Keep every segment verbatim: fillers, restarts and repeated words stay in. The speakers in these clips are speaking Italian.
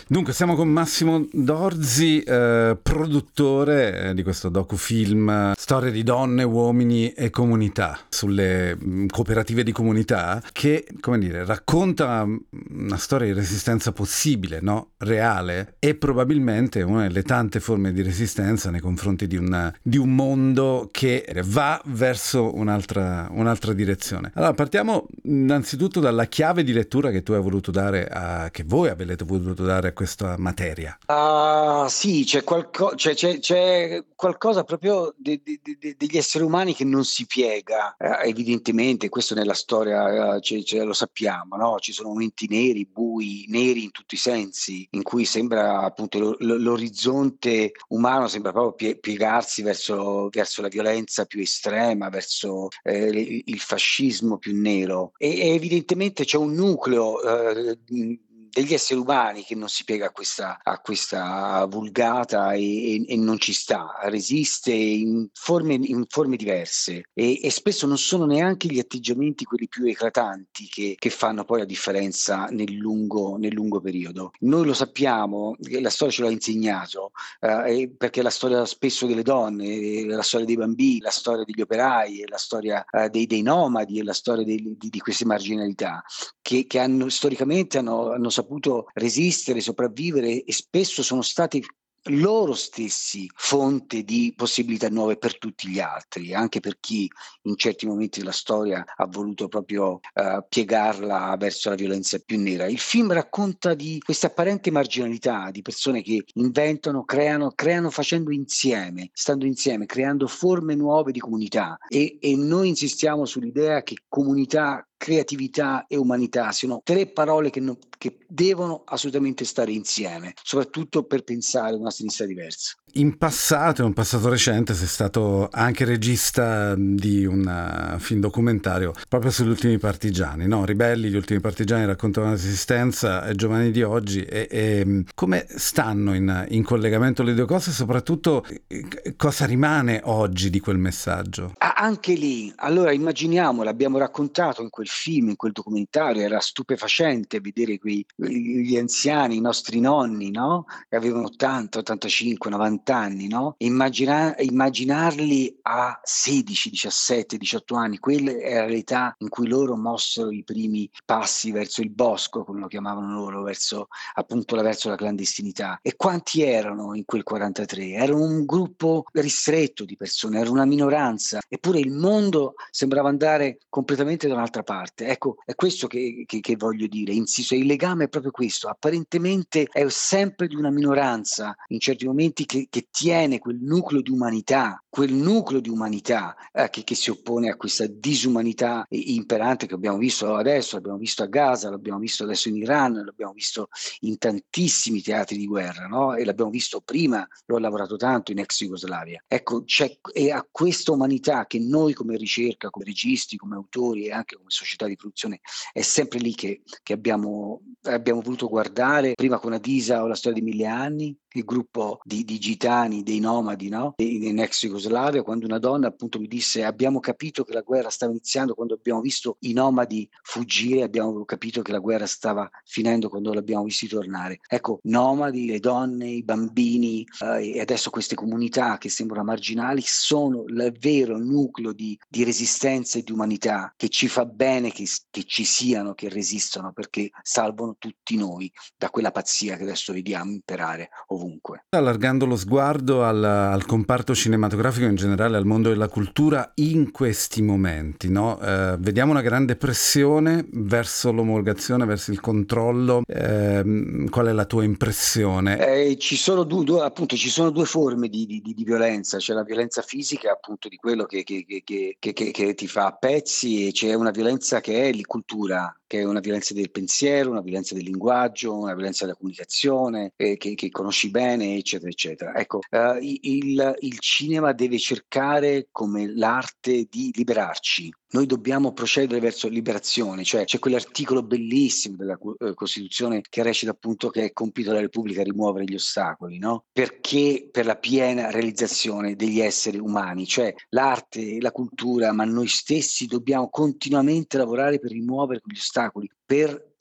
Dunque, siamo con Massimo Dorzi, eh, produttore eh, di questo docufilm eh, Storie di donne, uomini e comunità, sulle mh, cooperative di comunità, che, come dire, racconta mh, una storia di resistenza possibile, no? Reale, e probabilmente una delle tante forme di resistenza nei confronti di un, di un mondo che va verso un'altra, un'altra direzione. Allora, partiamo innanzitutto dalla chiave di lettura che tu hai voluto dare a, che voi avete voluto dare a questa materia. Ah, sì, c'è, qualco- c'è- c'è- c'è qualcosa proprio de- de- de- degli esseri umani che non si piega. Eh, evidentemente, questo nella storia eh, ce- ce- lo sappiamo, no? Ci sono momenti neri, bui, neri in tutti i sensi, in cui sembra appunto lo- lo- l'orizzonte umano sembra proprio pie- piegarsi verso, verso la violenza più estrema, verso eh, il il fascismo più nero. E, e evidentemente c'è un nucleo eh, degli esseri umani che non si piega a questa, a questa vulgata e, e- e non ci sta, resiste in forme, in forme diverse e, e spesso non sono neanche gli atteggiamenti quelli più eclatanti che, che fanno poi la differenza nel lungo, nel lungo periodo. Noi lo sappiamo, la storia ce l'ha insegnato, eh, perché la storia spesso delle donne, la storia dei bambini, la storia degli operai, la storia eh, dei, dei nomadi e la storia dei- di, di queste marginalità che, che hanno storicamente hanno, hanno saputo resistere, sopravvivere e spesso sono stati loro stessi fonte di possibilità nuove per tutti gli altri, anche per chi in certi momenti della storia ha voluto proprio eh, piegarla verso la violenza più nera. Il film racconta di questa apparente marginalità di persone che inventano, creano, creano facendo insieme, stando insieme, creando forme nuove di comunità e, e noi insistiamo sull'idea che comunità, creatività e umanità siano tre parole che, non, che devono assolutamente stare insieme, soprattutto per pensare a una sinistra diversa. In passato, in un passato recente, sei stato anche regista di un uh, film documentario proprio sugli ultimi partigiani, no? Ribelli, gli ultimi partigiani raccontano la resistenza, i giovani di oggi e, e come stanno in, in collegamento le due cose e soprattutto eh, cosa rimane oggi di quel messaggio? Ah, anche lì, allora immaginiamo, l'abbiamo raccontato in quel film, in quel documentario, era stupefacente vedere quei, gli anziani, i nostri nonni, no? Che avevano ottanta, ottantacinque, novanta anni, no? Immagina- immaginarli a sedici, diciassette, diciotto anni, quella era l'età in cui loro mossero i primi passi verso il bosco, come lo chiamavano loro, verso appunto la, verso la clandestinità. E quanti erano in quel quarantatré? Erano un gruppo ristretto di persone, era una minoranza, eppure il mondo sembrava andare completamente da un'altra parte. Ecco, è questo che, che, che voglio dire, insisto, il legame è proprio questo, apparentemente è sempre di una minoranza, in certi momenti che, che tiene quel nucleo di umanità, quel nucleo di umanità eh, che, che si oppone a questa disumanità imperante che abbiamo visto adesso, l'abbiamo visto a Gaza, l'abbiamo visto adesso in Iran, l'abbiamo visto in tantissimi teatri di guerra, no? E l'abbiamo visto prima, l'ho lavorato tanto in ex Jugoslavia. Ecco, c'è, è a questa umanità che noi come ricerca, come registi, come autori e anche come società di produzione è sempre lì che, che abbiamo, abbiamo voluto guardare, prima con Adisa o la storia di mille anni, il gruppo di, di gitani, dei nomadi, no? In ex Jugoslavia, quando una donna appunto mi disse abbiamo capito che la guerra stava iniziando quando abbiamo visto i nomadi fuggire, abbiamo capito che la guerra stava finendo quando l'abbiamo visti tornare. Ecco, nomadi, le donne, i bambini eh, e adesso queste comunità che sembrano marginali sono il vero nucleo di, di resistenza e di umanità che ci fa bene che, che ci siano, che resistono perché salvano tutti noi da quella pazzia che adesso vediamo imperare ovunque. Allargando lo sguardo al, al comparto cinematografico in generale, al mondo della cultura in questi momenti, no? Eh, vediamo una grande pressione verso l'omologazione, verso il controllo. Eh, qual è la tua impressione? Eh, ci sono due, due- appunto, ci sono due forme di, di- di violenza, c'è la violenza fisica, appunto, di quello che, che- che- che- che- che- che ti fa a pezzi, e c'è una violenza che è la cultura, che è una violenza del pensiero, una violenza del linguaggio, una violenza della comunicazione, eh, che, che conosci bene, eccetera, eccetera. Ecco, eh, il, il cinema deve cercare come l'arte di liberarci. Noi dobbiamo procedere verso liberazione, cioè c'è quell'articolo bellissimo della eh, Costituzione che recita appunto che è compito della Repubblica rimuovere gli ostacoli, no? Perché per la piena realizzazione degli esseri umani, cioè l'arte, la cultura, ma noi stessi dobbiamo continuamente lavorare per rimuovere quegli ostacoli, per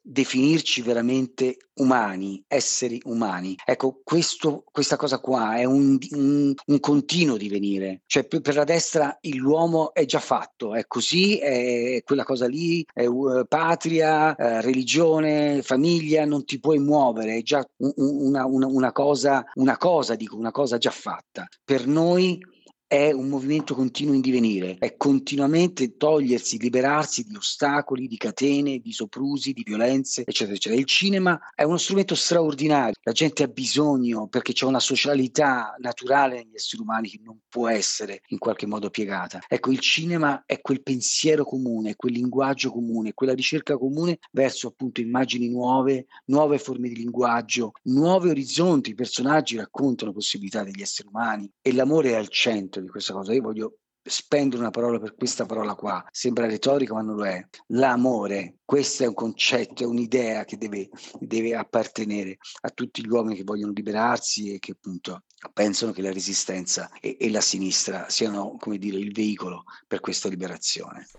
definirci veramente umani, esseri umani. Ecco, questo, questa cosa qua è un, un, un continuo divenire, cioè per, per la destra il, l'uomo è già fatto, è così, è quella cosa lì, è uh, patria, uh, religione, famiglia, non ti puoi muovere, è già un, una, una, una cosa, una cosa, dico, una cosa già fatta. Per noi è un movimento continuo in divenire, è continuamente togliersi, liberarsi di ostacoli, di catene, di soprusi, di violenze, eccetera, eccetera. Il cinema è uno strumento straordinario, la gente ha bisogno perché c'è una socialità naturale negli esseri umani che non può essere in qualche modo piegata. Ecco, il cinema è quel pensiero comune, quel linguaggio comune, quella ricerca comune verso appunto immagini nuove, nuove forme di linguaggio, nuovi orizzonti. I personaggi raccontano possibilità degli esseri umani e l'amore è al centro di questa cosa. Io voglio spendere una parola per questa parola qua, sembra retorica ma non lo è. L'amore, questo è un concetto, è un'idea che deve, deve appartenere a tutti gli uomini che vogliono liberarsi e che appunto pensano che la resistenza e, e la sinistra siano, come dire, il veicolo per questa liberazione.